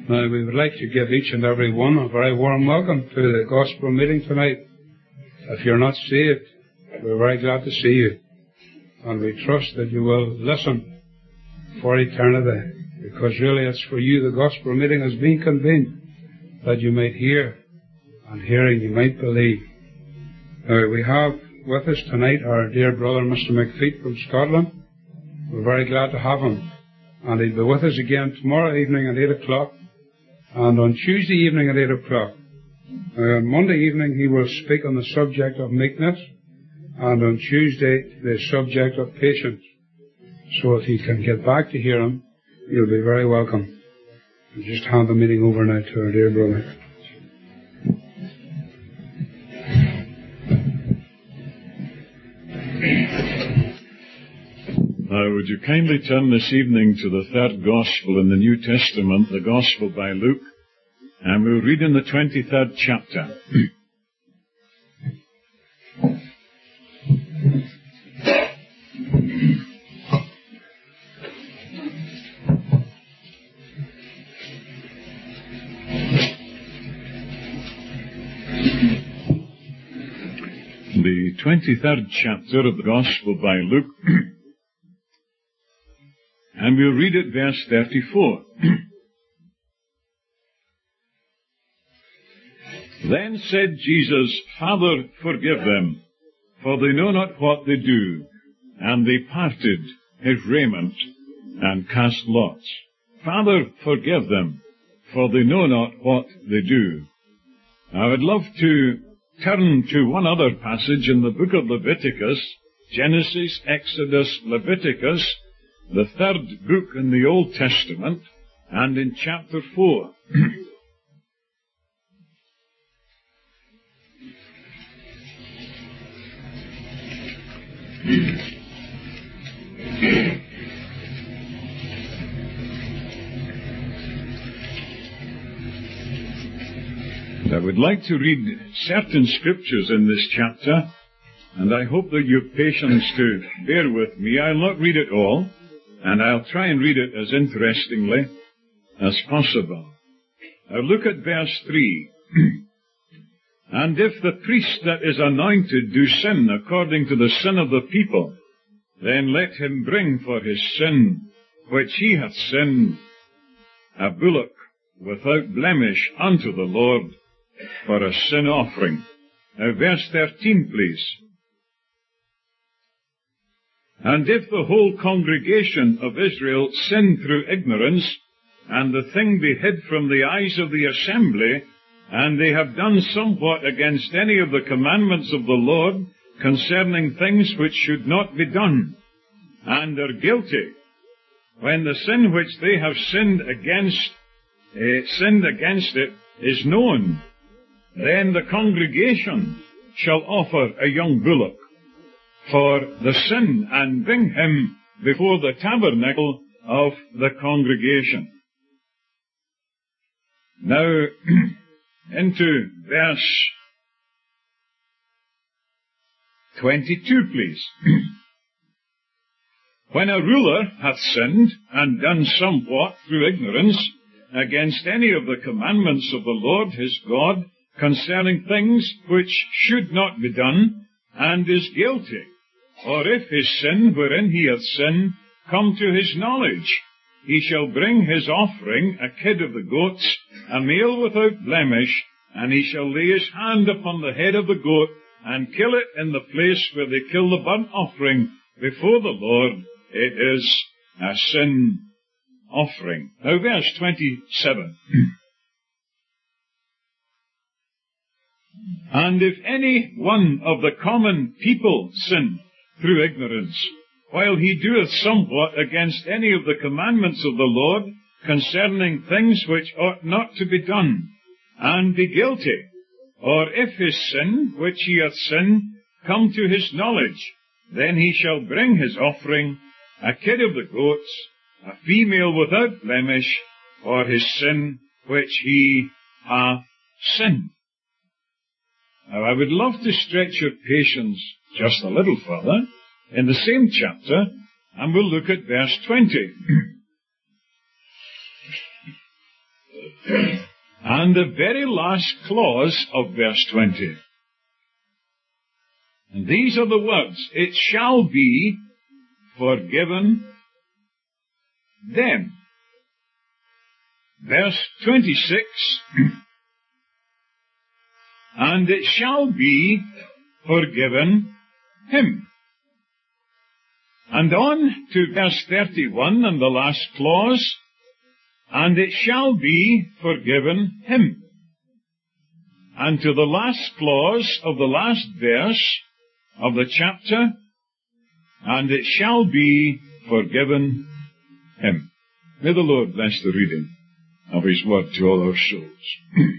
Now, we would like to give each and every one a very warm welcome to the gospel meeting tonight. If you're not saved, we're very glad to see you. And we trust that you will listen for eternity, because really it's for you the gospel meeting has been convened, that you might hear, and hearing you might believe. Now, we have with us tonight our dear brother Mr. McFeet from Scotland. We're very glad to have him. And he'll be with us again tomorrow evening at 8 o'clock, and on Tuesday evening at 8 o'clock. On Monday evening he will speak on the subject of meekness, and on Tuesday the subject of patience. So if you can get back to hear him, you'll be very welcome. I'll just hand the meeting over now to our dear brother. Now, would you kindly turn this evening to the third Gospel in the New Testament, the Gospel by Luke, and we'll read in the 23rd chapter. The 23rd chapter of the Gospel by Luke, and we'll read at verse 34. Then said Jesus, Father, forgive them, for they know not what they do. And they parted his raiment, and cast lots. Father, forgive them, for they know not what they do. I would love to turn to one other passage in the book of Leviticus, Genesis, Exodus, Leviticus, the third book in the Old Testament, and in chapter 4. I would like to read certain scriptures in this chapter, and I hope that you have patience to bear with me. I'll not read it all, and I'll try and read it as interestingly as possible. Now look at verse 3. And if the priest that is anointed do sin according to the sin of the people, then let him bring for his sin, which he hath sinned, a bullock without blemish unto the Lord, for a sin offering. Now verse 13, please. And if the whole congregation of Israel sin through ignorance, and the thing be hid from the eyes of the assembly, and they have done somewhat against any of the commandments of the Lord concerning things which should not be done, and are guilty, when the sin which they have sinned against it is known, then the congregation shall offer a young bullock for the sin, and bring him before the tabernacle of the congregation. Now, into verse 22, please. When a ruler hath sinned, and done somewhat through ignorance against any of the commandments of the Lord his God, concerning things which should not be done, and is guilty, or if his sin wherein he hath sinned come to his knowledge, he shall bring his offering, a kid of the goats, a male without blemish, and he shall lay his hand upon the head of the goat, and kill it in the place where they kill the burnt offering before the Lord. It is a sin offering. Now verse 27. And if any one of the common people sin through ignorance, while he doeth somewhat against any of the commandments of the Lord concerning things which ought not to be done, and be guilty, or if his sin which he hath sinned come to his knowledge, then he shall bring his offering, a kid of the goats, a female without blemish, for his sin which he hath sinned. Now, I would love to stretch your patience just a little further in the same chapter, and we'll look at verse 20. and the very last clause of verse 20. And these are the words, it shall be forgiven them. Verse 26, and it shall be forgiven him. And on to verse 31 and the last clause, and it shall be forgiven him. And to the last clause of the last verse of the chapter, and it shall be forgiven him. May the Lord bless the reading of His Word to all our souls.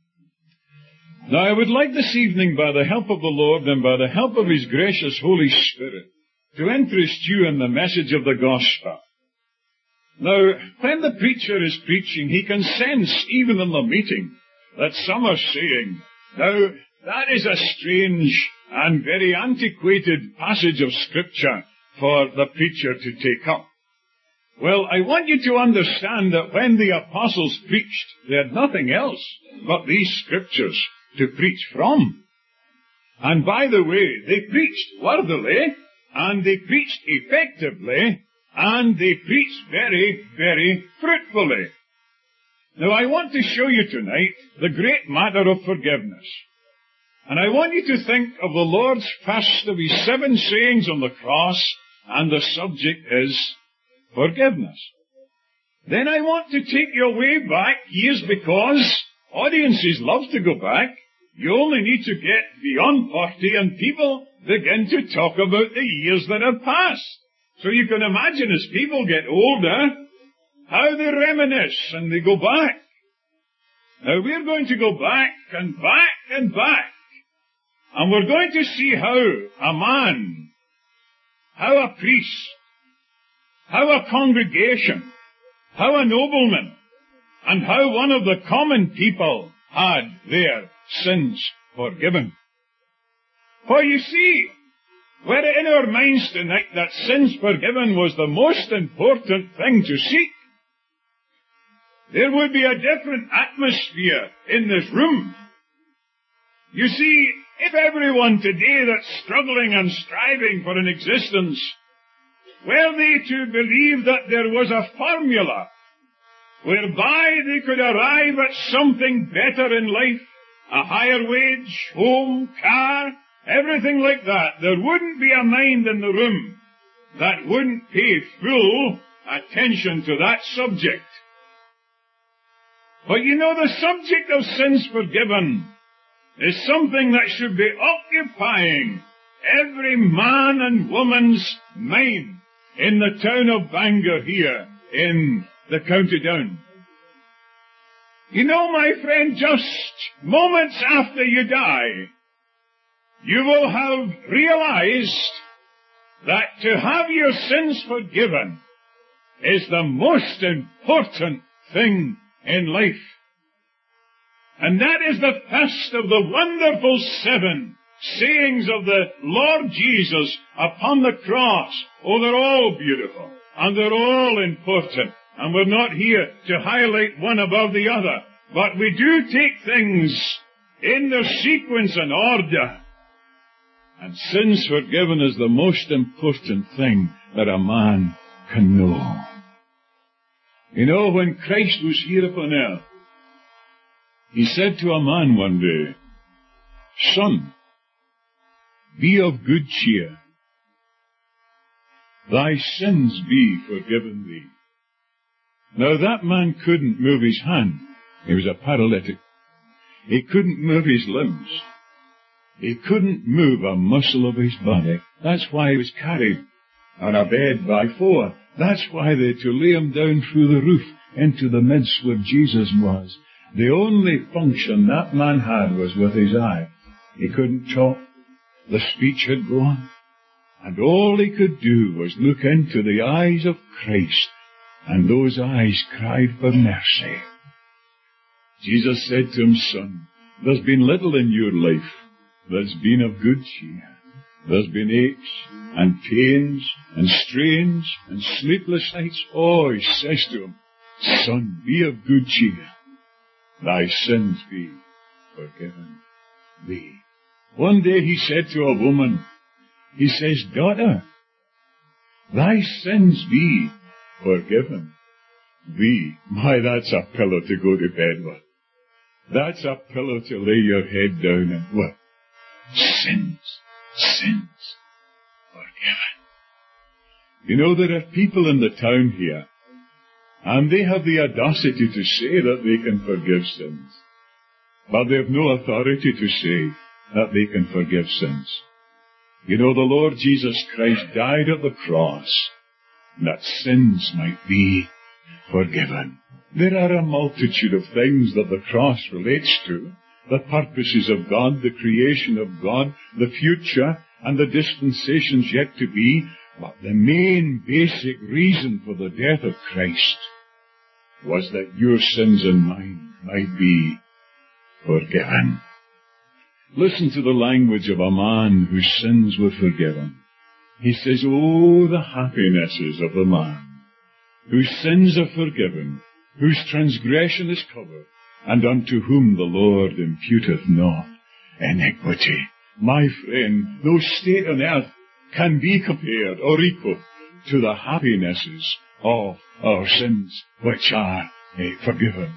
Now I would like this evening, by the help of the Lord and by the help of His gracious Holy Spirit, to interest you in the message of the gospel. Now, when the preacher is preaching, he can sense, even in the meeting, that some are saying, now, that is a strange and very antiquated passage of Scripture for the preacher to take up. Well, I want you to understand that when the apostles preached, they had nothing else but these Scriptures to preach from. And by the way, they preached worthily, and they preached effectively, and they preached very, very fruitfully. Now I want to show you tonight the great matter of forgiveness. And I want you to think of the Lord's first of His 7 sayings on the cross, and the subject is forgiveness. Then I want to take you way back years, because audiences love to go back. You only need to get beyond 40 and people begin to talk about the years that have passed. So you can imagine as people get older, how they reminisce and they go back. Now we're going to go back and back and back. And we're going to see how a man, how a priest, how a congregation, how a nobleman, and how one of the common people had their sins forgiven. For you see, were it in our minds tonight that sins forgiven was the most important thing to seek, there would be a different atmosphere in this room. You see, if everyone today that's struggling and striving for an existence, were they to believe that there was a formula whereby they could arrive at something better in life, a higher wage, home, car, everything like that, there wouldn't be a mind in the room that wouldn't pay full attention to that subject. But you know, the subject of sins forgiven is something that should be occupying every man and woman's mind in the town of Bangor here in the County Down. You know, my friend, just moments after you die, you will have realized that to have your sins forgiven is the most important thing in life. And that is the first of the wonderful 7 sayings of the Lord Jesus upon the cross. Oh, they're all beautiful, and they're all important, and we're not here to highlight one above the other, but we do take things in their sequence and order. And sins forgiven is the most important thing that a man can know. You know, when Christ was here upon earth, He said to a man one day, "Son, be of good cheer. Thy sins be forgiven thee." Now that man couldn't move his hand. He was a paralytic. He couldn't move his limbs. He couldn't move a muscle of his body. That's why he was carried on a bed by 4. That's why they had to lay him down through the roof into the midst where Jesus was. The only function that man had was with his eye. He couldn't talk. The speech had gone. And all he could do was look into the eyes of Christ, and those eyes cried for mercy. Jesus said to him, "Son, there's been little in your life that's been of good cheer. There's been aches and pains and strains and sleepless nights." Oh, he says to him, "Son, be of good cheer. thy sins be forgiven thee. One day he said to a woman, he says, daughter, thy sins be forgiven thee. My, that's a pillow to go to bed with. That's a pillow to lay your head down and what? Sins forgiven. You know, there are people in the town here, and they have the audacity to say that they can forgive sins, but they have no authority to say that they can forgive sins. You know, the Lord Jesus Christ died at the cross that sins might be forgiven. There are a multitude of things that the cross relates to: the purposes of God, the creation of God, the future, and the dispensations yet to be. But the main basic reason for the death of Christ was that your sins and mine might be forgiven. Listen to the language of a man whose sins were forgiven. He says, oh, the happinesses of the man whose sins are forgiven, whose transgression is covered, and unto whom the Lord imputeth not iniquity. My friend, no state on earth can be compared or equal to the happinesses of our sins which are forgiven.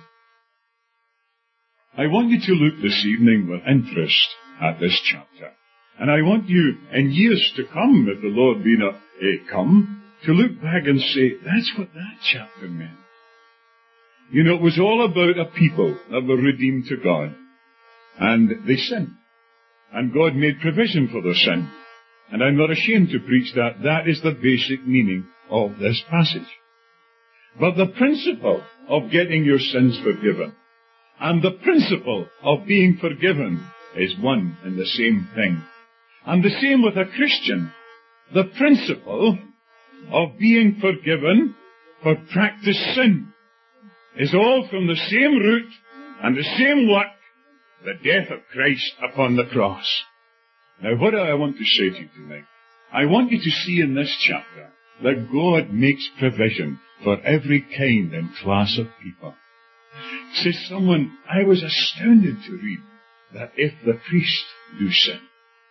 I want you to look this evening with interest at this chapter. And I want you, in years to come, if the Lord be not come, to look back and say, that's what that chapter meant. You know, it was all about a people that were redeemed to God. And they sinned. And God made provision for their sin. And I'm not ashamed to preach that. That is the basic meaning of this passage. But the principle of getting your sins forgiven and the principle of being forgiven is one and the same thing. And the same with a Christian. The principle of being forgiven for practiced sin is all from the same root and the same work, the death of Christ upon the cross. Now, what do I want to say to you tonight? I want you to see in this chapter that God makes provision for every kind and class of people. Says someone, I was astounded to read that if the priest do sin.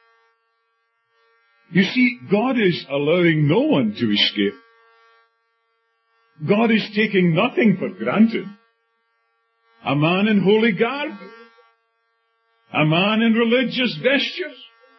You see, God is allowing no one to escape. God is taking nothing for granted. A man in holy garb, a man in religious vestures,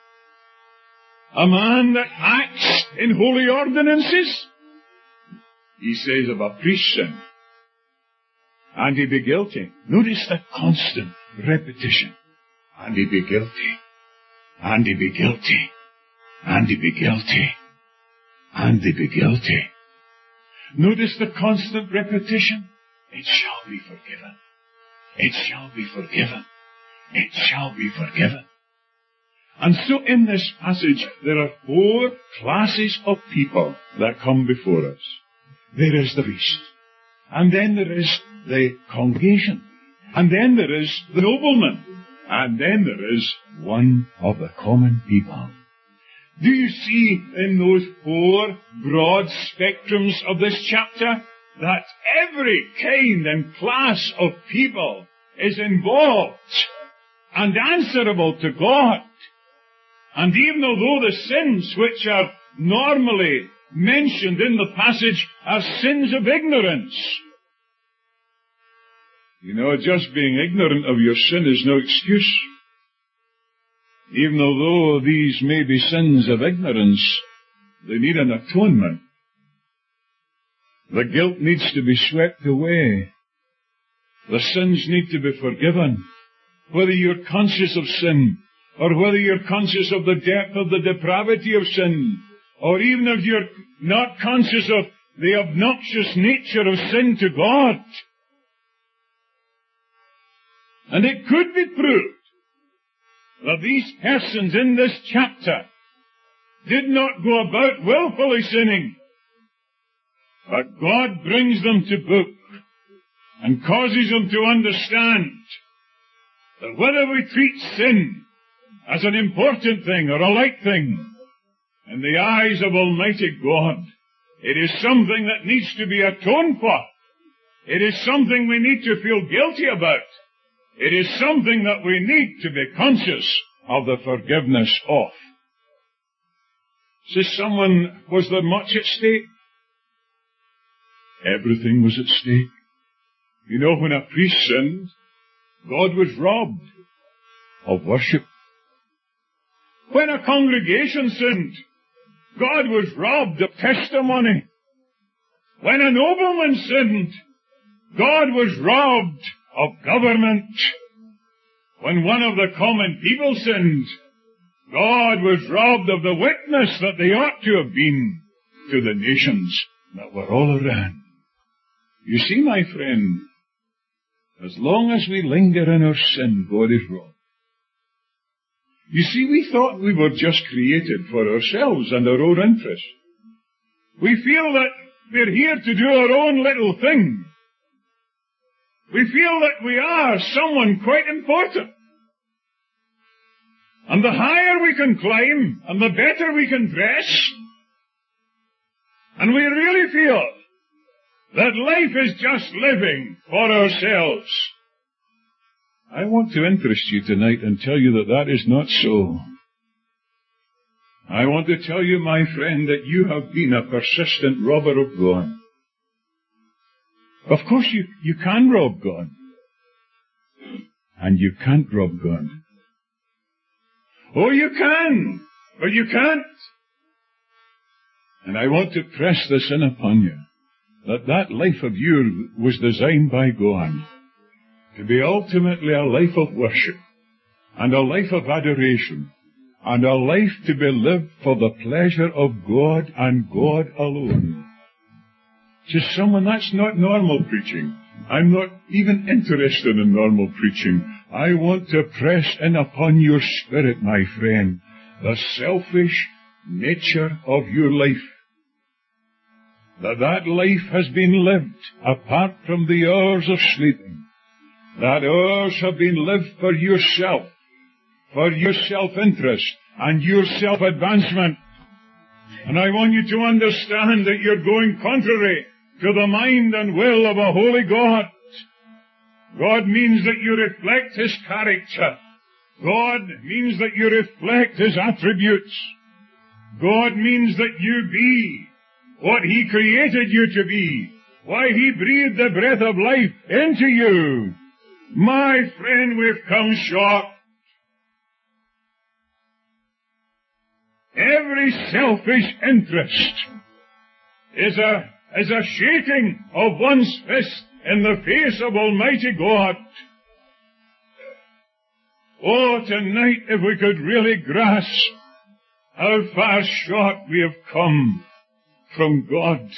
a man that acts in holy ordinances. He says of a priest sin, and he be guilty. Notice the constant repetition. And he be guilty. And he be guilty. And he be guilty. And he be guilty. Notice the constant repetition. It shall be forgiven. It shall be forgiven. It shall be forgiven. And so in this passage, there are 4 classes of people that come before us. There is the priest. And then there is the congregation. And then there is the nobleman. And then there is one of the common people. Do you see in those 4 broad spectrums of this chapter that every kind and class of people is involved and answerable to God? And even although the sins which are normally mentioned in the passage are sins of ignorance, you know, just being ignorant of your sin is no excuse. Even although these may be sins of ignorance, they need an atonement. The guilt needs to be swept away. The sins need to be forgiven. Whether you're conscious of sin, or whether you're conscious of the depth of the depravity of sin, or even if you're not conscious of the obnoxious nature of sin to God. And it could be proved that these persons in this chapter did not go about willfully sinning, but God brings them to book and causes them to understand that whether we treat sin as an important thing or a light thing, in the eyes of Almighty God, it is something that needs to be atoned for. It is something we need to feel guilty about. It is something that we need to be conscious of the forgiveness of. Says someone, was there much at stake? Everything was at stake. You know, when a priest sinned, God was robbed of worship. When a congregation sinned, God was robbed of testimony. When a nobleman sinned, God was robbed of government. When one of the common people sinned, God was robbed of the witness that they ought to have been to the nations that were all around. You see, my friend, as long as we linger in our sin, God is robbed. You see, we thought we were just created for ourselves and our own interests. We feel that we're here to do our own little thing. We feel that we are someone quite important. And the higher we can climb, and the better we can dress, and we really feel that life is just living for ourselves. I want to interest you tonight and tell you that that is not so. I want to tell you, my friend, that you have been a persistent robber of God. Of course, you can rob God. And you can't rob God. Oh, you can, but you can't. And I want to press this in upon you, that life of yours was designed by God to be ultimately a life of worship, and a life of adoration, and a life to be lived for the pleasure of God and God alone. To someone, that's not normal preaching. I'm not even interested in normal preaching. I want to press in upon your spirit, my friend, the selfish nature of your life. That life has been lived apart from the hours of sleeping. That hours have been lived for yourself, for your self-interest and your self-advancement. And I want you to understand that you're going contrary to the mind and will of a holy God. God means that you reflect His character. God means that you reflect His attributes. God means that you be what He created you to be. Why, He breathed the breath of life into you. My friend, we've come short. Every selfish interest is a shaking of one's fist in the face of Almighty God. Oh, tonight, if we could really grasp how far short we have come from God.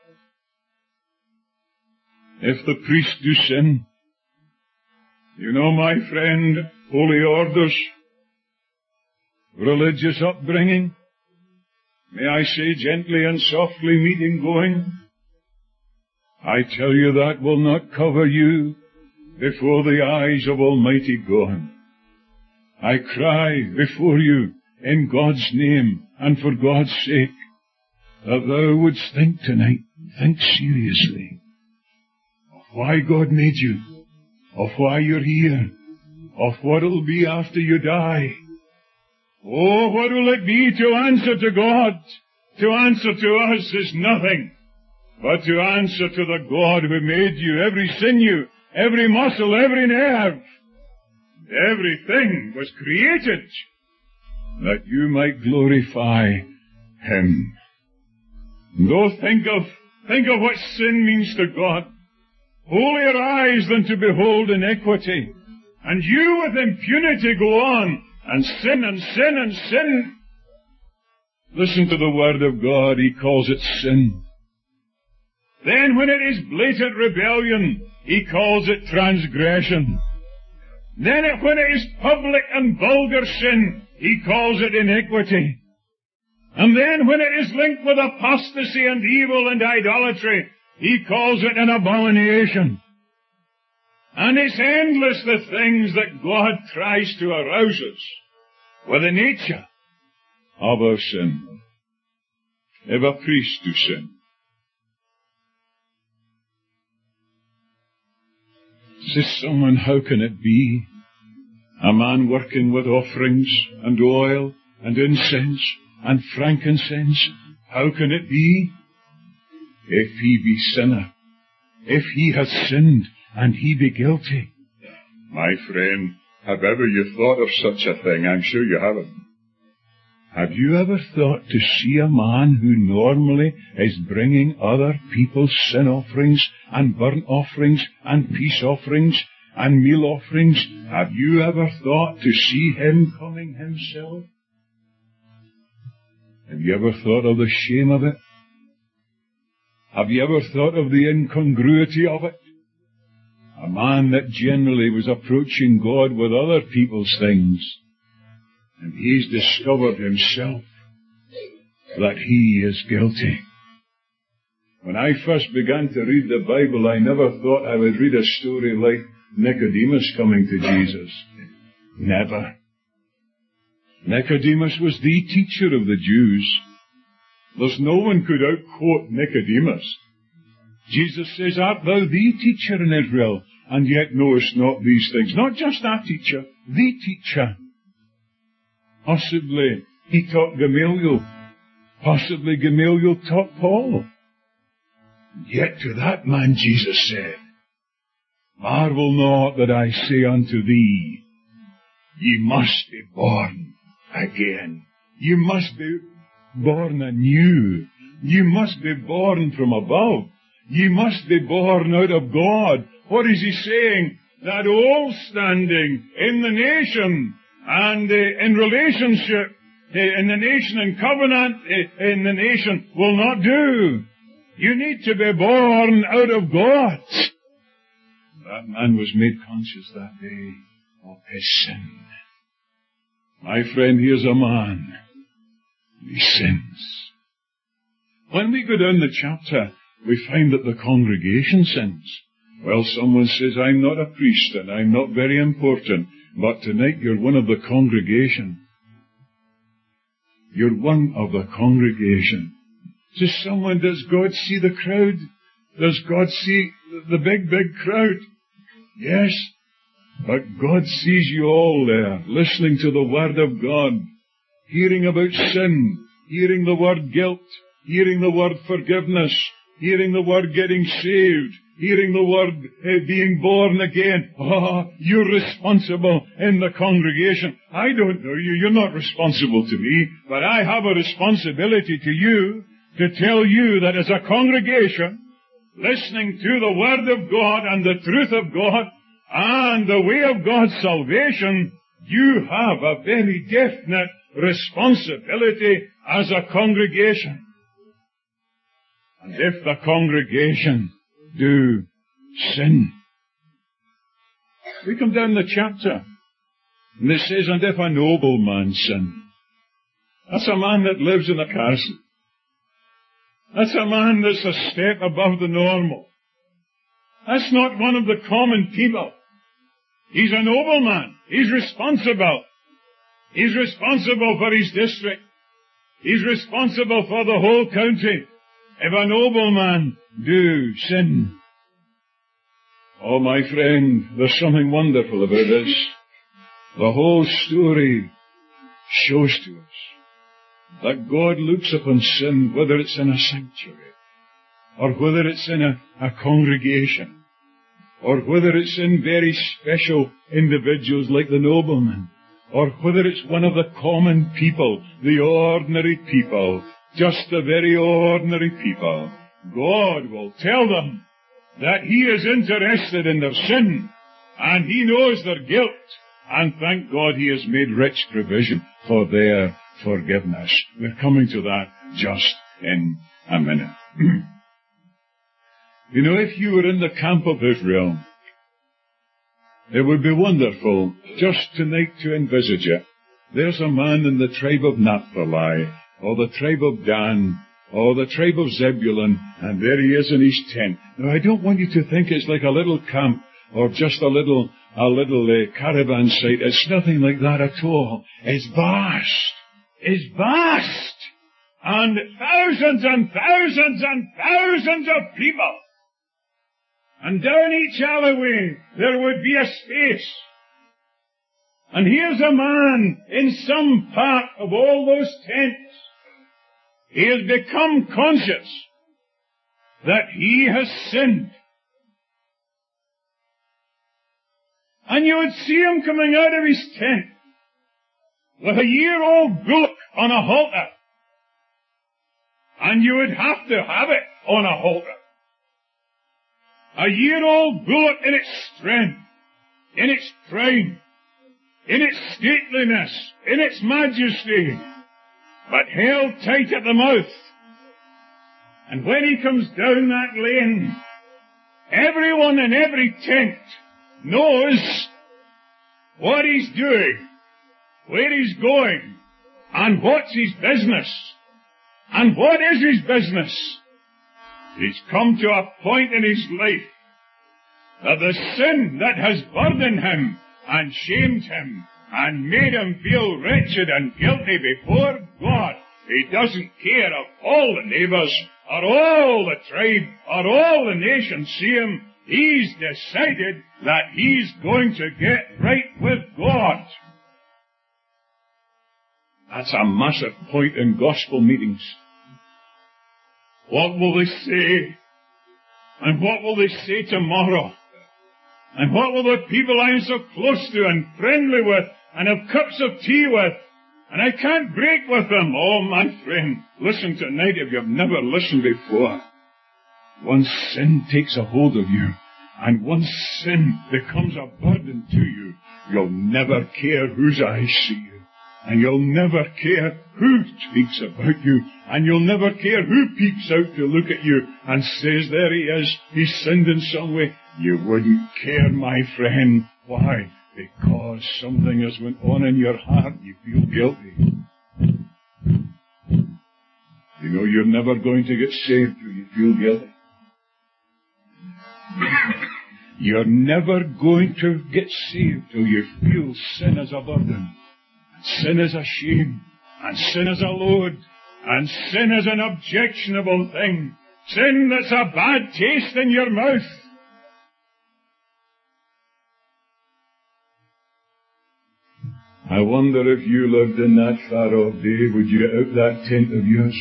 If the priest do sin, you know, my friend, holy orders, religious upbringing, may I say gently and softly meeting going, I tell you that will not cover you before the eyes of Almighty God. I cry before you in God's name and for God's sake that thou wouldst think tonight, think seriously of why God made you, of why you're here, of what it'll be after you die. Oh, what will it be to answer to God? To answer to us is nothing, but to answer to the God who made you, every sinew, every muscle, every nerve. Everything was created that you might glorify Him. Oh, think of what sin means to God. Holier eyes than to behold iniquity. And you with impunity go on and sin and sin and sin. Listen to the word of God. He calls it sin. Then when it is blatant rebellion, He calls it transgression. Then when it is public and vulgar sin, He calls it iniquity. And then when it is linked with apostasy and evil and idolatry, He calls it an abomination. And it's endless the things that God tries to arouse us with the nature of our sin. If a priest do sin, Says someone, how can it be? A man working with offerings and oil and incense and frankincense, how can it be? If he be sinner, if he has sinned and he be guilty. My friend, have ever you thought of such a thing? I'm sure you haven't. Have you ever thought to see a man who normally is bringing other people's sin offerings and burnt offerings and peace offerings and meal offerings? Have you ever thought to see him coming himself? Have you ever thought of the shame of it? Have you ever thought of the incongruity of it? A man that generally was approaching God with other people's things, and he's discovered himself that he is guilty. When I first began to read the Bible, I never thought I would read a story like Nicodemus coming to Jesus. Never. Nicodemus was the teacher of the Jews. There's no one could outquote Nicodemus. Jesus says, art thou the teacher in Israel, and yet knowest not these things? Not just a teacher, the teacher. Possibly he taught Gamaliel. Possibly Gamaliel taught Paul. Yet to that man Jesus said, marvel not that I say unto thee, ye must be born again. You must be born anew. You must be born from above. You must be born out of God. What is he saying? That old standing in the nation and in relationship, in the nation and covenant in the nation will not do. You need to be born out of God. That man was made conscious that day of his sin. My friend, here's a man. He sins. When we go down the chapter, we find that the congregation sins. Well, someone says, I'm not a priest and I'm not very important, but tonight you're one of the congregation. You're one of the congregation. Just someone, does God see the crowd? Does God see the big crowd? Yes. But God sees you all there, listening to the Word of God, hearing about sin, hearing the word guilt, hearing the word forgiveness, hearing the word getting saved, hearing the word being born again. You're responsible in the congregation. I don't know you. You're not responsible to me, but I have a responsibility to you to tell you that as a congregation, listening to the Word of God and the truth of God and the way of God's salvation, you have a very definite responsibility as a congregation. And if the congregation do sin, we come down the chapter, and it says, and if a nobleman sin, that's a man that lives in a castle. That's a man that's a step above the normal. That's not one of the common people. He's a nobleman. He's responsible. He's responsible for his district. He's responsible for the whole county. If a nobleman do sin. Oh, my friend, there's something wonderful about this. The whole story shows to us that God looks upon sin, whether it's in a sanctuary, or whether it's in a congregation, or whether it's in very special individuals like the nobleman, or whether it's one of the common people, the ordinary people, just the very ordinary people. God will tell them that He is interested in their sin, and He knows their guilt, and thank God He has made rich provision for their forgiveness. We're coming to that just in a minute. You know, if you were in the camp of Israel, it would be wonderful just tonight to envisage it. There's a man in the tribe of Naphtali, or the tribe of Dan, or the tribe of Zebulun, and there he is in his tent. Now, I don't want you to think it's like a little camp, or just a little caravan site. It's nothing like that at all. It's vast. It's vast. And thousands and thousands and thousands of people. And down each alleyway there would be a space. And here's a man in some part of all those tents. He has become conscious that he has sinned. And you would see him coming out of his tent with a year-old bullock on a halter. And you would have to have it on a halter. A year-old bullock in its strength, in its prime, in its stateliness, in its majesty, but held tight at the mouth. And when he comes down that lane, everyone in every tent knows what he's doing, where he's going, and what's his business. And what is his business? He's come to a point in his life that the sin that has burdened him and shamed him and made him feel wretched and guilty before God, he doesn't care if all the neighbours or all the tribe or all the nation see him. He's decided that he's going to get right with God. That's a massive point in gospel meetings. What will they say? And what will they say tomorrow? And what will the people I'm so close to and friendly with and have cups of tea with, and I can't break with them? Oh, my friend, listen tonight if you've never listened before. Once sin takes a hold of you, and once sin becomes a burden to you, you'll never care whose eyes see you. And you'll never care who speaks about you. And you'll never care who peeks out to look at you and says, there he is, he's sinned in some way. You wouldn't care, my friend. Why? Because something has went on in your heart. You feel guilty. You know you're never going to get saved till you feel guilty. You're never going to get saved till you feel sin as a burden. Sin is a shame, and sin is a load, and sin is an objectionable thing. Sin that's a bad taste in your mouth. I wonder if you lived in that far-off day, would you get out that tent of yours?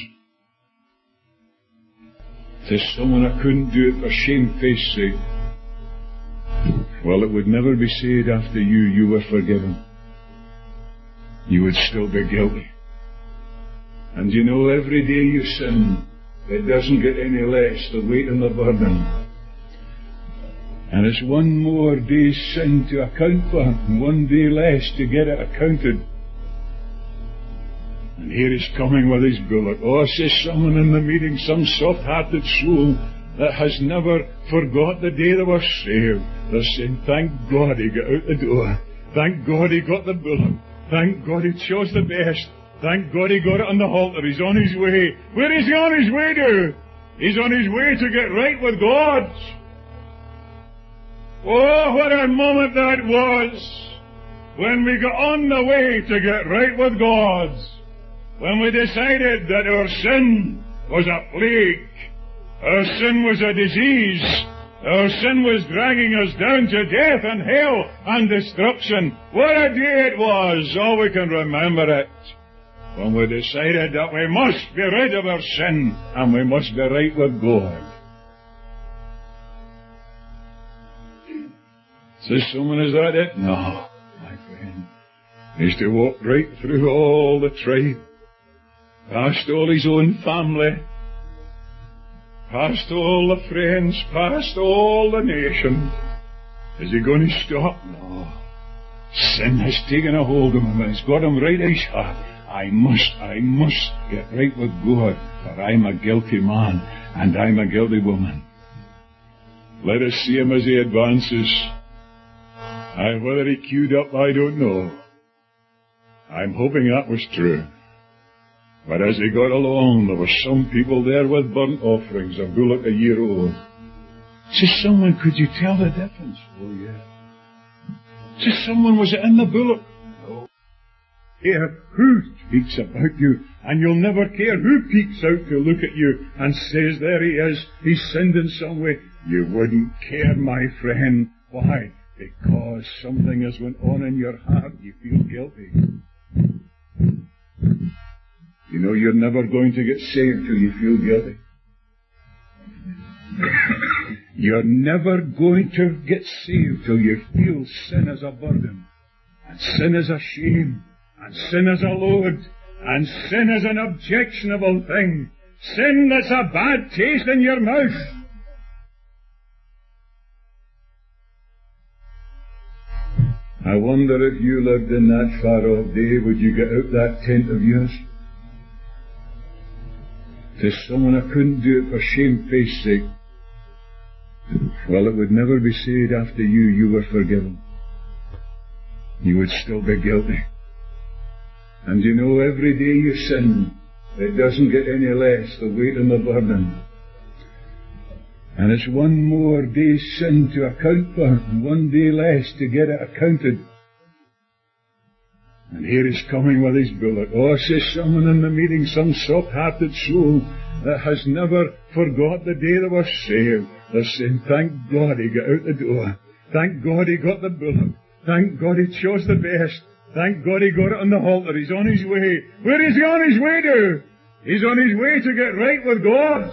There's someone I couldn't do it for shamefaced sake. Well, it would never be said after you were forgiven. You would still be guilty. And you know, every day you sin, it doesn't get any less, the weight and the burden. And it's one more day's sin to account for, and one day less to get it accounted. And here he's coming with his bullock. Oh, says someone in the meeting, some soft-hearted soul that has never forgot the day they were saved. They're saying, thank God he got out the door. Thank God he got the bullock. Thank God he chose the best. Thank God he got it on the halter. He's on his way. Where is he on his way to? He's on his way to get right with God. Oh, what a moment that was when we got on the way to get right with God. When we decided that our sin was a plague. Our sin was a disease. Our sin was dragging us down to death and hell and destruction. What a day it was. Oh, we can remember it. When we decided that we must be rid of our sin and we must be right with God. Says someone, is that it? No, my friend. He's to walk right through all the tribe, past all his own family, past all the friends, past all the nation. Is he going to stop? No. Sin has taken a hold of him and it's got him right in his heart. I must get right with God, for I'm a guilty man and I'm a guilty woman. Let us see him as he advances. Whether he queued up, I don't know. I'm hoping that was true. But as he got along, there were some people there with burnt offerings, a bullock a year old. Says someone, could you tell the difference? Oh, yeah. Says someone, was it in the bullock? No. Here, who speaks about you and you'll never care who peeks out to look at you and says, there he is, he's sinned in some way. You wouldn't care, my friend. Why? Because something has went on in your heart. You feel guilty. You know you're never going to get saved till you feel guilty. You're never going to get saved till you feel sin as a burden, and sin as a shame, and sin as a load, and sin as an objectionable thing. Sin that's a bad taste in your mouth. I wonder if you lived in that far-off day, would you get out that tent of yours? To someone who couldn't do it for shamefaced sake. Well, it would never be said after you were forgiven. You would still be guilty. And you know, every day you sin, it doesn't get any less, the weight and the burden. And it's one more day's sin to account for, and one day less to get it accounted. And here he's coming with his bullet. Oh, says someone in the meeting, some soft-hearted soul that has never forgot the day they were saved. They're saying, thank God he got out the door. Thank God he got the bullet. Thank God he chose the best. Thank God he got it on the halter. He's on his way. Where is he on his way to? He's on his way to get right with God.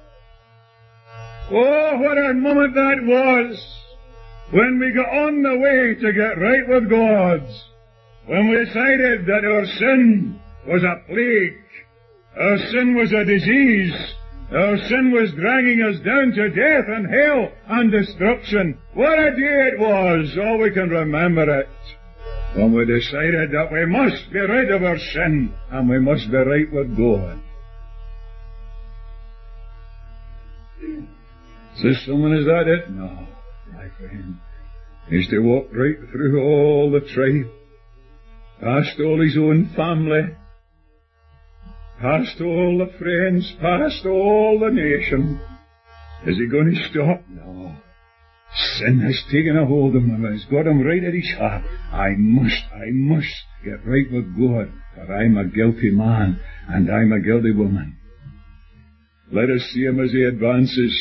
Oh, what a moment that was when we got on the way to get right with God. When we decided that our sin was a plague. Our sin was a disease. Our sin was dragging us down to death and hell and destruction. What a day it was. Oh, we can remember it. When we decided that we must be rid of our sin and we must be right with God. Says someone, is that it? No, my friend. He's to walk right through all the tribe, past all his own family, past all the friends, past all the nation. Is he going to stop? No. Sin has taken a hold of him and has got him right at his heart. I must get right with God, for I'm a guilty man and I'm a guilty woman. Let us see him as he advances.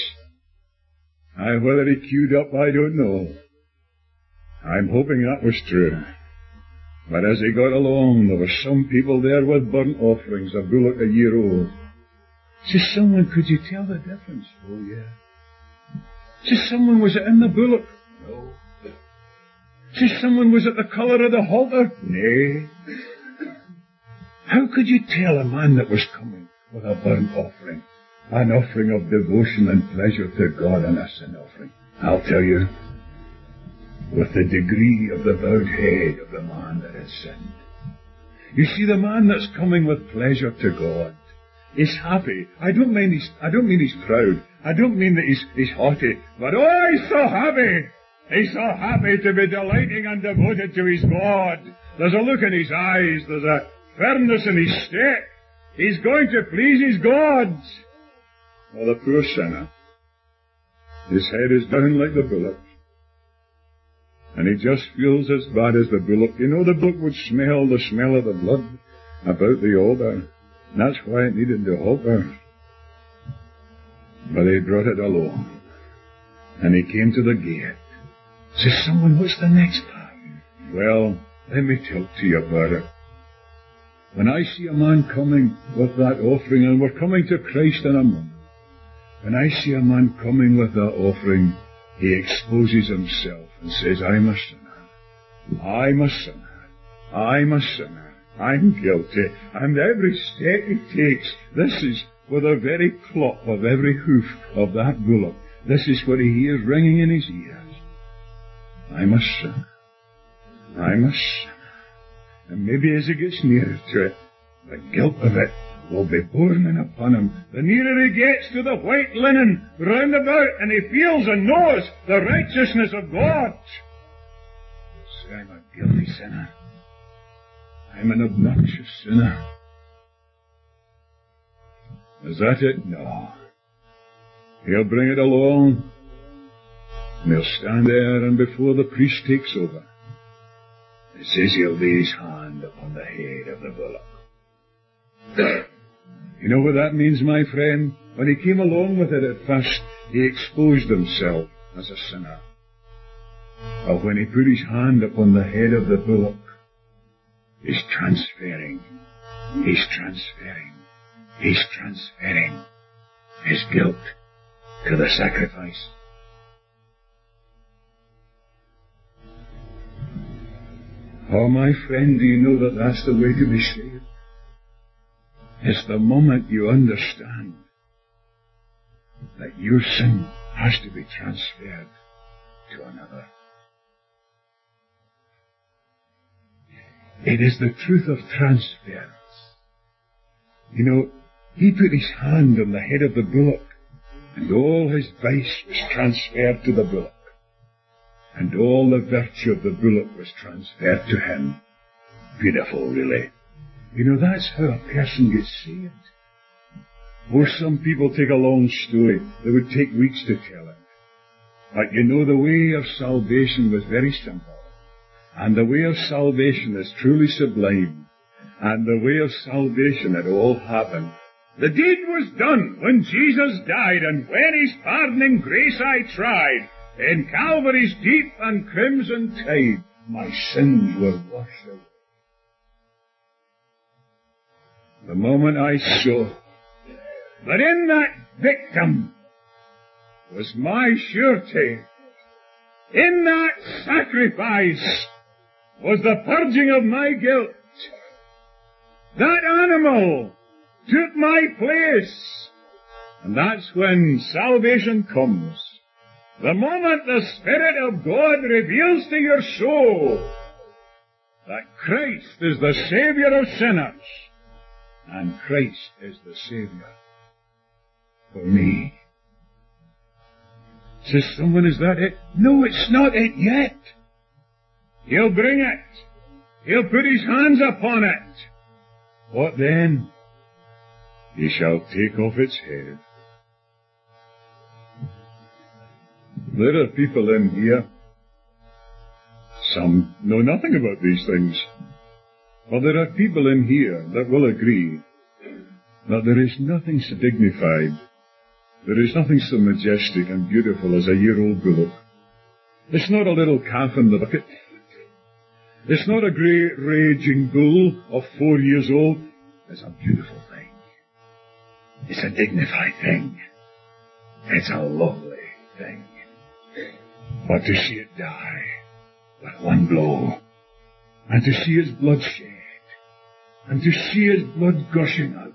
Whether he queued up, I don't know. I'm hoping that was true. But as he got along, there were some people there with burnt offerings, a bullock a year old. Says someone, could you tell the difference? Oh, yeah. Says someone, was it in the bullock? No. Says someone, was it the colour of the halter? Nay. How could you tell a man that was coming with a burnt offering? An offering of devotion and pleasure to God, and a sin offering. I'll tell you, with the degree of the bowed head of the man that had sinned. You see, the man that's coming with pleasure to God is happy. I don't mean he's proud. I don't mean that he's haughty. But oh, he's so happy. He's so happy to be delighting and devoted to his God. There's a look in his eyes. There's a firmness in his step. He's going to please his God. Well, the poor sinner, his head is down like the bullock, and he just feels as bad as the bullock. You know, the bullock would smell the smell of the blood about the altar. That's why it needed the halter. But he brought it along, and he came to the gate. Says someone, what's the next part? Well, let me talk to you about it. When I see a man coming with that offering, and we're coming to Christ in a moment, when I see a man coming with that offering, he exposes himself and says, I'm a sinner. I'm a sinner. I'm a sinner. I'm guilty. And every step he takes, this is with the very clop of every hoof of that bullock. This is what he hears ringing in his ears. I'm a sinner. I'm a sinner. And maybe as he gets nearer to it, the guilt of it will be borne in upon him. The nearer he gets to the white linen round about, and he feels and knows the righteousness of God. Say, I'm a guilty sinner. I'm an obnoxious sinner. Is that it? No. He'll bring it along, and he'll stand there, and before the priest takes over, it says he'll lay his hand upon the head of the bullock. You know what that means, my friend? When he came along with it at first, he exposed himself as a sinner. But when he put his hand upon the head of the bullock, he's transferring his guilt to the sacrifice. Oh, my friend, do you know that that's the way to be saved? It's the moment you understand that your sin has to be transferred to another. It is the truth of transference. You know, he put his hand on the head of the bullock, and all his vice was transferred to the bullock, and all the virtue of the bullock was transferred to him. Beautiful, really. You know, that's how a person gets saved. Or some people take a long story. They would take weeks to tell it. But you know, the way of salvation was very simple. And the way of salvation is truly sublime. And the way of salvation, it all happened. The deed was done when Jesus died, and when his pardoning grace I tried, in Calvary's deep and crimson tide, my sins were washed away. The moment I saw that in that victim was my surety, in that sacrifice was the purging of my guilt. That animal took my place. And that's when salvation comes. The moment the Spirit of God reveals to your soul that Christ is the Saviour of sinners, and Christ is the Saviour for me. Says someone, is that it? No, it's not it yet. He'll bring it. He'll put his hands upon it. What then? He shall take off its head. There are people in here, some know nothing about these things, but there are people in here that will agree that there is nothing so dignified, there is nothing so majestic and beautiful as a year-old bullock. It's not a little calf in the bucket. It's not a great raging bull of 4 years old. It's a beautiful thing. It's a dignified thing. It's a lovely thing. But to see it die with one blow, and to see its blood shed, and to see its blood gushing out,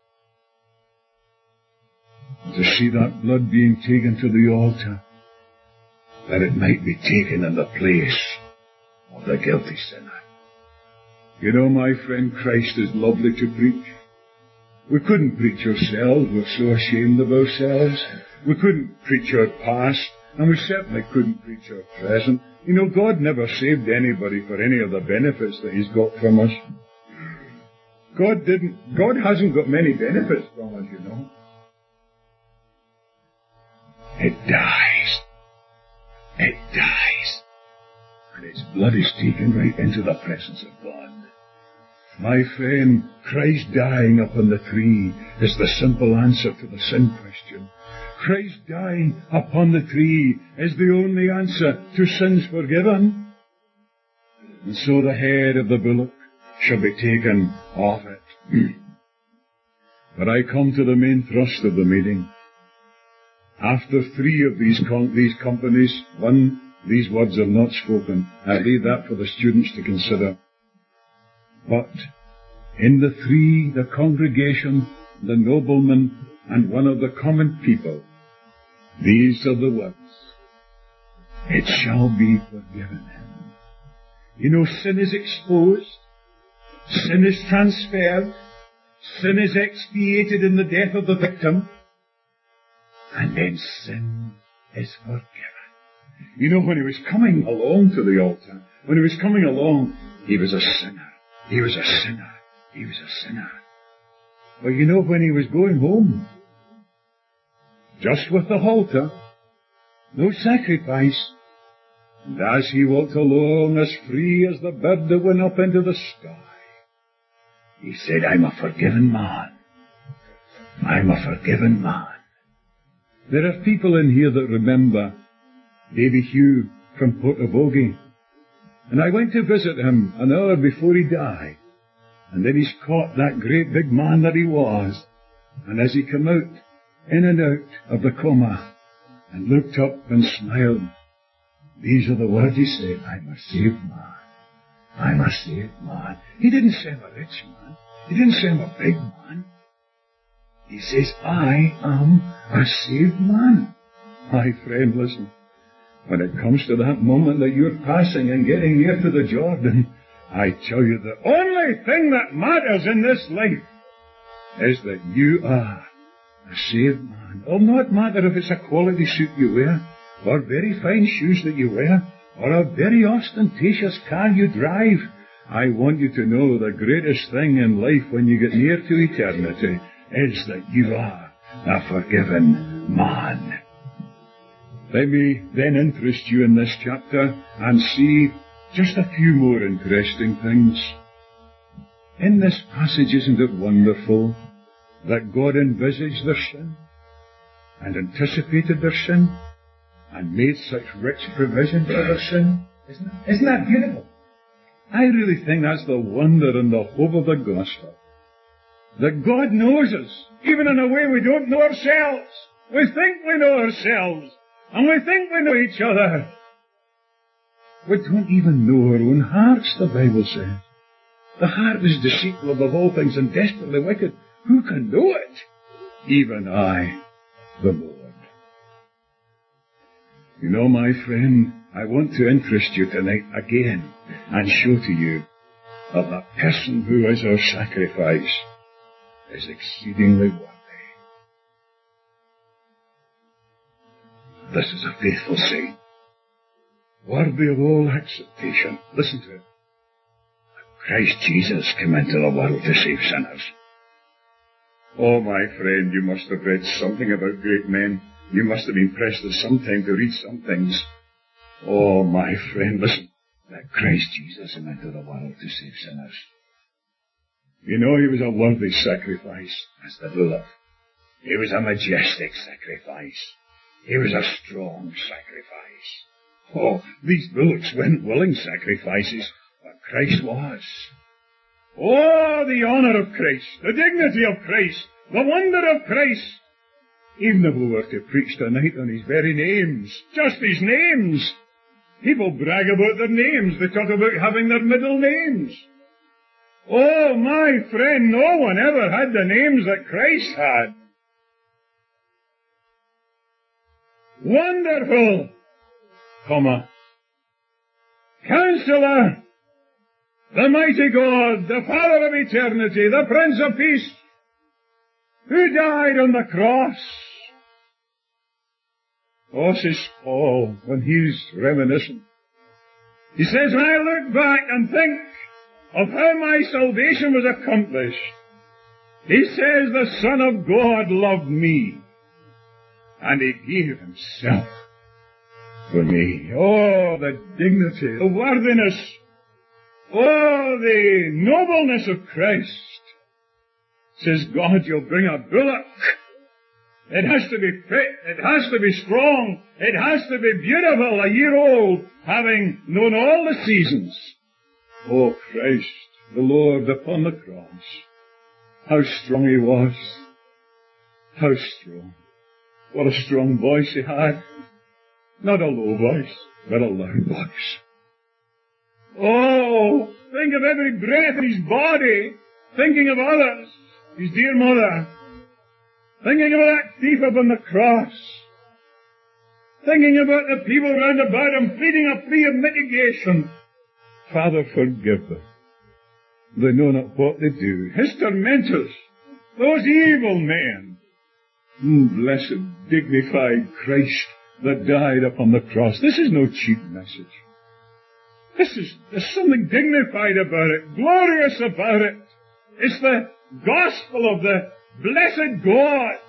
and to see that blood being taken to the altar, that it might be taken in the place of the guilty sinner. You know, my friend, Christ is lovely to preach. We couldn't preach ourselves. We're so ashamed of ourselves. We couldn't preach our past, and we certainly couldn't preach our present. You know, God never saved anybody for any of the benefits that he's got from us. God hasn't got many benefits from us, you know. It dies. It dies. And its blood is taken right into the presence of God. My friend, Christ dying upon the tree is the simple answer to the sin question. Christ dying upon the tree is the only answer to sins forgiven. And so the head of the bullock shall be taken off it. But I come to the main thrust of the meeting. After 3 of these companies, these words are not spoken. I leave that for the students to consider. But in the 3, the congregation, the nobleman, and one of the common people, these are the words. It shall be forgiven him. You know, sin is exposed. Sin is transferred. Sin is expiated in the death of the victim. And then sin is forgiven. You know, when he was coming along to the altar, when he was coming along, he was a sinner. He was a sinner. He was a sinner. But you know, when he was going home, just with the halter, no sacrifice, and as he walked along as free as the bird that went up into the sky, He said, I'm a forgiven man. I'm a forgiven man. There are people in here that remember Davy Hugh from Portavogie. And I went to visit him an hour before he died. And then he's caught that great big man that he was. And as he came out, in and out of the coma, and looked up and smiled, these are the words he said, I'm a saved man. I'm a saved man. He didn't say I'm a rich man. He didn't say I'm a big man. He says, I am a saved man. My friend, listen. When it comes to that moment that you're passing and getting near to the Jordan, I tell you the only thing that matters in this life is that you are a saved man. It'll not matter if it's a quality suit you wear, or very fine shoes that you wear, or a very ostentatious car you drive. I want you to know the greatest thing in life when you get near to eternity is that you are a forgiven man. Let me then interest you in this chapter and see just a few more interesting things. In this passage, isn't it wonderful that God envisaged their sin and anticipated their sin and made such rich provision for their sin? Isn't that beautiful? I really think that's the wonder and the hope of the gospel. That God knows us, even in a way we don't know ourselves. We think we know ourselves, and we think we know each other. We don't even know our own hearts, the Bible says. The heart is deceitful above all things and desperately wicked. Who can know it? Even I, the Lord. You know, my friend, I want to interest you tonight again and show to you that the person who is our sacrifice is exceedingly worthy. This is a faithful saying, worthy of all acceptation. Listen to it. Christ Jesus came into the world to save sinners. Oh, my friend, you must have read something about great men. You must have been pressed at some time to read some things. Oh, my friend, listen. That Christ Jesus came into the world to save sinners. You know, he was a worthy sacrifice. That's the bullet. He was a majestic sacrifice. He was a strong sacrifice. Oh, these bullocks weren't willing sacrifices, but Christ was. Oh, the honor of Christ, the dignity of Christ, the wonder of Christ. Even if we were to preach tonight on his very names, just his names. People brag about their names. They talk about having their middle names. Oh, my friend, no one ever had the names that Christ had. Wonderful, Counselor, the mighty God, the Father of eternity, the Prince of Peace, who died on the cross. Oh, says Paul, when he's reminiscent. He says, when I look back and think of how my salvation was accomplished, he says, the Son of God loved me, and he gave himself for me. Oh, the dignity, the worthiness, oh, the nobleness of Christ. Says God, you'll bring a bullock. It has to be fit, it has to be strong, it has to be beautiful, a year old, having known all the seasons. Oh, Christ, the Lord upon the cross. How strong he was. How strong. What a strong voice he had. Not a low voice, but a loud voice. Oh, think of every breath in his body, thinking of others, his dear mother, thinking of that thief upon the cross, thinking about the people round about him, pleading a plea of mitigation. Father, forgive them. They know not what they do. His tormentors, those evil men. Blessed, dignified Christ that died upon the cross. This is no cheap message. There's something dignified about it, glorious about it. It's the gospel of the blessed God.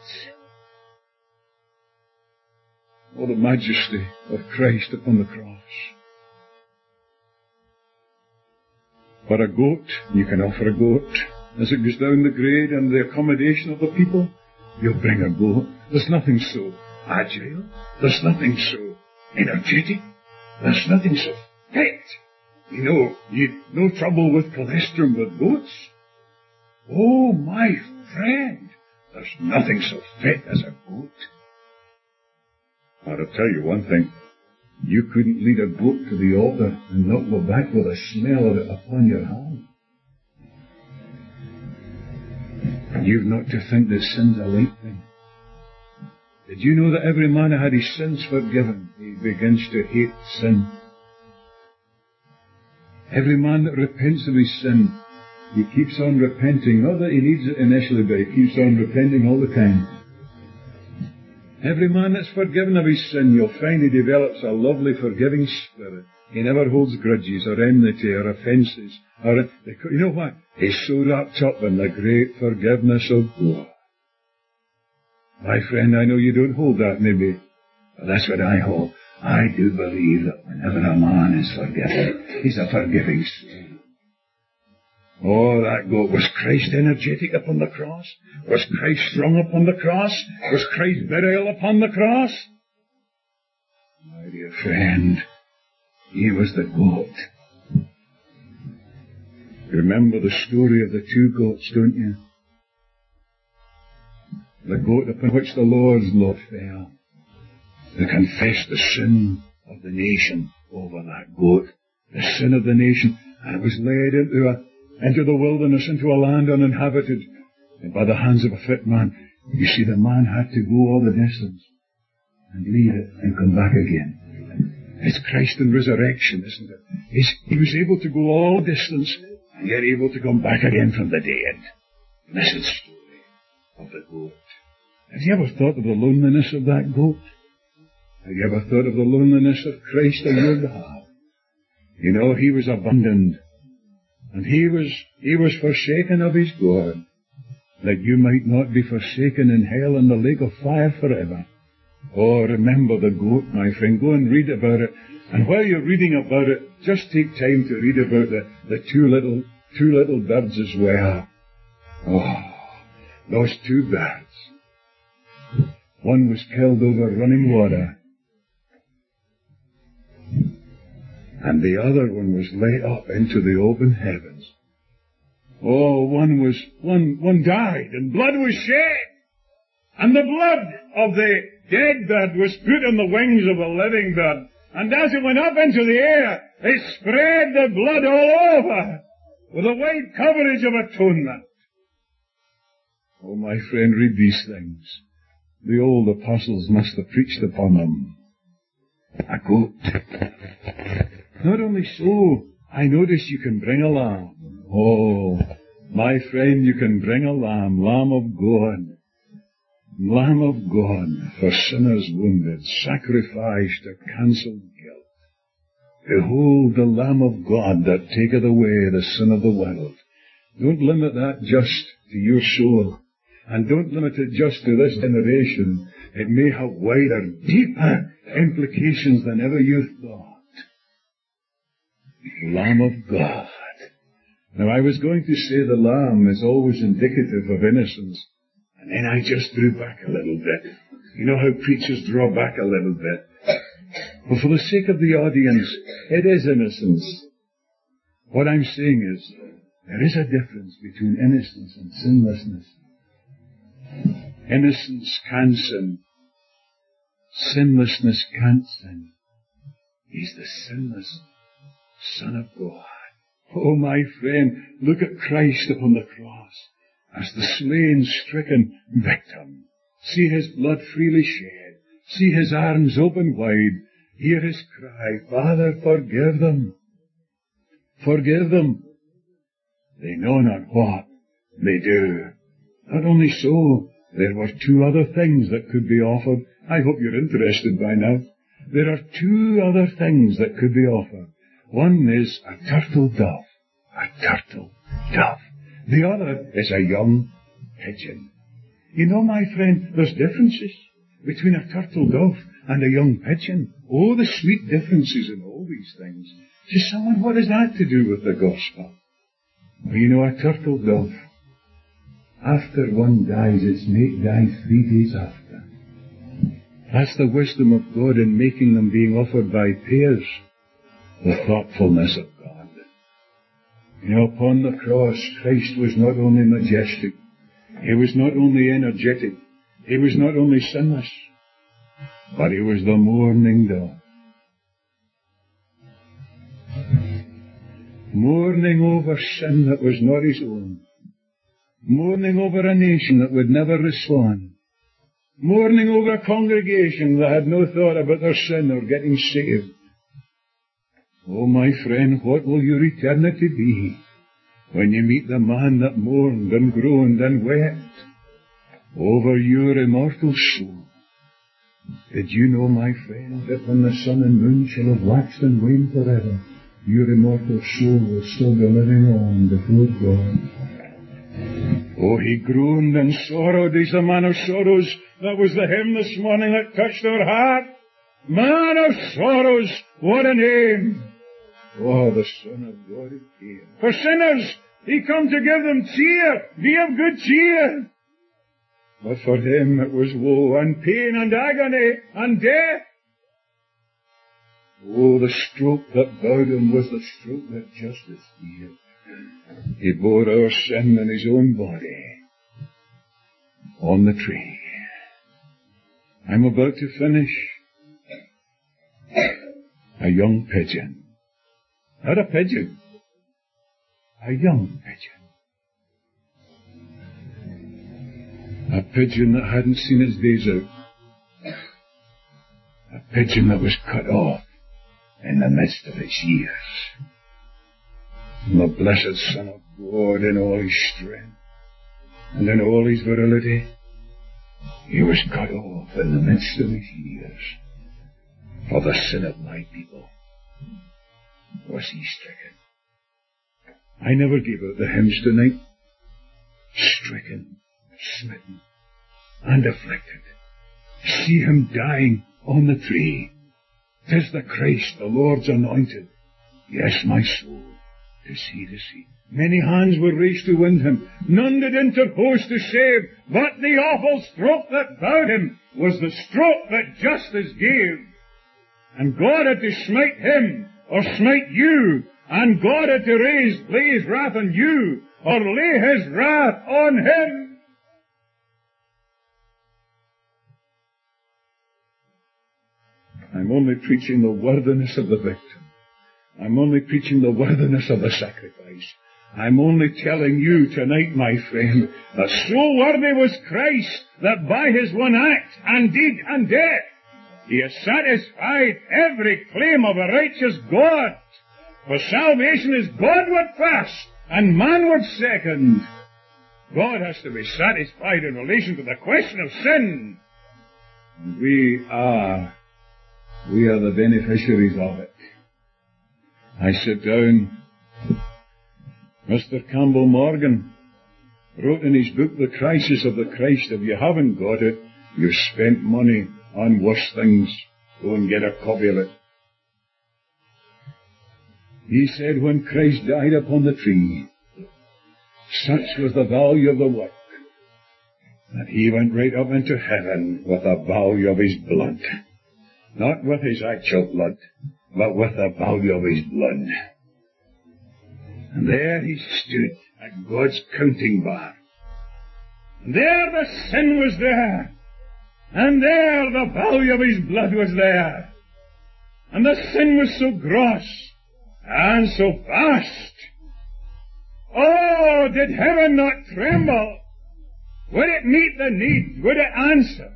Oh, the majesty of Christ upon the cross. For a goat, you can offer a goat. as it goes down the grade and the accommodation of the people, you'll bring a goat. There's nothing so agile. There's nothing so energetic. There's nothing so fit. You know, you've no trouble with cholesterol with goats. Oh, my friend, there's nothing so fit as a goat. But I'll tell you one thing. You couldn't lead a goat to the altar and not go back with a smell of it upon your hand. You've not to think that sin's a light thing. Did you know that every man who had his sins forgiven, he begins to hate sin? Every man that repents of his sin, he keeps on repenting. Not that he needs it initially, but he keeps on repenting all the time. Every man that's forgiven of his sin, you'll find he develops a lovely forgiving spirit. He never holds grudges or enmity or offences. You know what? He's so wrapped up in the great forgiveness of God. My friend, I know you don't hold that maybe, but that's what I hold. I do believe that whenever a man is forgiven, he's a forgiving soul. Oh, that goat. Was Christ energetic upon the cross? Was Christ strong upon the cross? Was Christ burial upon the cross? My dear friend, he was the goat. You remember the story of the two goats, don't you? The goat upon which the Lord's love fell. They confessed the sin of the nation over that goat. The sin of the nation. And it was led into the wilderness, into a land uninhabited, and by the hands of a fit man. You see, the man had to go all the distance and leave it and come back again. It's Christ in resurrection, isn't it? He was able to go all distance and yet able to come back again from the dead. This is the story of the goat. Have you ever thought of the loneliness of that goat? Have you ever thought of the loneliness of Christ on your behalf? You know, he was abandoned. And he was forsaken of his God, that you might not be forsaken in hell and the lake of fire forever. Oh, remember the goat, my friend. Go and read about it. And while you're reading about it, just take time to read about the two little birds as well. Oh, those two birds. One was killed over running water, and the other one was let up into the open heavens. Oh, one died, and blood was shed. And the blood of the dead bird was put on the wings of a living bird. And as it went up into the air, it spread the blood all over, with a wide coverage of atonement. Oh, my friend, read these things. The old apostles must have preached upon them. A goat. Not only so, I notice you can bring a lamb. Oh, my friend, you can bring a lamb, Lamb of God. Lamb of God, for sinners wounded, sacrificed to cancel guilt. Behold the Lamb of God that taketh away the sin of the world. Don't limit that just to your soul. And don't limit it just to this generation. It may have wider, deeper implications than ever you thought. Lamb of God. Now, I was going to say the lamb is always indicative of innocence, and then I just drew back a little bit. You know how preachers draw back a little bit. But for the sake of the audience, it is innocence. What I'm saying is, there is a difference between innocence and sinlessness. Innocence can sin. Sinlessness can't sin. He's the sinless Son of God. Oh, my friend, look at Christ upon the cross as the slain, stricken victim. See his blood freely shed. See his arms open wide. Hear his cry, Father, forgive them. Forgive them. They know not what they do. Not only so, there were two other things that could be offered. I hope you're interested by now. There are two other things that could be offered. One is a turtle dove. A turtle dove. The other is a young pigeon. You know, my friend, there's differences between a turtle dove and a young pigeon. Oh, the sweet differences in all these things. To someone, what has that to do with the gospel? Well, you know, a turtle dove after one dies, its mate dies 3 days after. That's the wisdom of God in making them being offered by pairs. The thoughtfulness of God. You know, upon the cross, Christ was not only majestic, He was not only energetic, He was not only sinless, but He was the morning dawn. Mourning over sin that was not His own. Mourning over a nation that would never respond. Mourning over a congregation that had no thought about their sin or getting saved. Oh, my friend, what will your eternity be when you meet the man that mourned and groaned and wept over your immortal soul? Did you know, my friend, that when the sun and moon shall have waxed and waned forever, your immortal soul will still be living on before God? Oh, he groaned and sorrowed. He's the man of sorrows. That was the hymn this morning that touched our heart. Man of sorrows, what a name! Oh, the Son of God is here. For sinners, He come to give them cheer. Be of good cheer. But for him it was woe and pain and agony and death. Oh, the stroke that bowed Him was the stroke that justice gave. He bore our sin in His own body on the tree. I'm about to finish. A young pigeon. Not a pigeon. A young pigeon. A pigeon that hadn't seen its days out. A pigeon that was cut off in the midst of its years. And the blessed Son of God in all His strength and in all His virility, He was cut off in the midst of His years. For the sin of my people was He stricken. I never gave out the hymns tonight. Stricken, smitten, and afflicted. See Him dying on the tree. 'Tis the Christ, the Lord's anointed. Yes, my soul, to see. Many hands were raised to wind Him. None did interpose to save, but the awful stroke that bowed Him was the stroke that justice gave. And God had to smite Him, or smite you, and God had to lay His wrath on you, or lay His wrath on Him. I'm only preaching the worthiness of the victim. I'm only preaching the worthiness of the sacrifice. I'm only telling you tonight, my friend, that so worthy was Christ that by His one act and deed and death, He has satisfied every claim of a righteous God. For salvation is Godward first and manward second. God has to be satisfied in relation to the question of sin. And we are the beneficiaries of it. I sit down. Mr. Campbell Morgan wrote in his book, The Crisis of the Christ, if you haven't got it, you've spent money on worse things. Go and get a copy of it. He said when Christ died upon the tree, such was the value of the work, that He went right up into heaven with the value of His blood. Not with His actual blood, but with the value of His blood. And there He stood at God's counting bar. And there the sin was there. And there the value of His blood was there. And the sin was so gross and so vast. Oh, did heaven not tremble? Would it meet the need? Would it answer?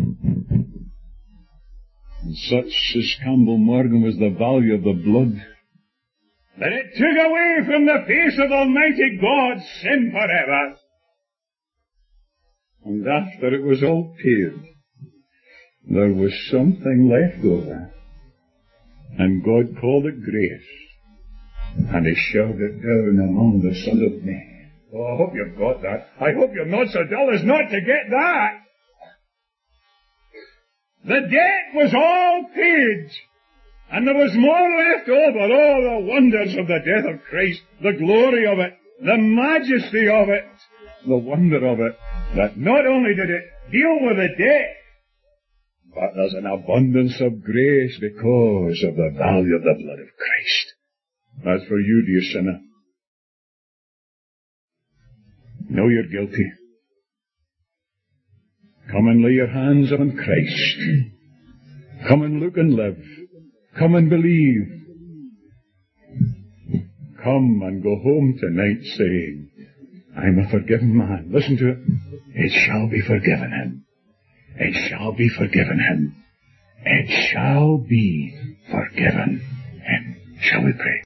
And such, as Campbell Morgan, was the value of the blood, that it took away from the face of Almighty God sin forever. And after it was all paid, there was something left over. And God called it grace. And He showered it down among the sons of men. Oh, I hope you've got that. I hope you're not so dull as not to get that. The debt was all paid. And there was more left over. Oh, the wonders of the death of Christ, the glory of it, the majesty of it. the wonder of it, that not only did it deal with the debt, but there's an abundance of grace because of the value of the blood of Christ. As for you, dear sinner, know you're guilty. Come and lay your hands on Christ. Come and look and live. Come and believe. Come and go home tonight saying, I'm a forgiven man. Listen to it. It shall be forgiven him. It shall be forgiven him. It shall be forgiven him. Shall we pray?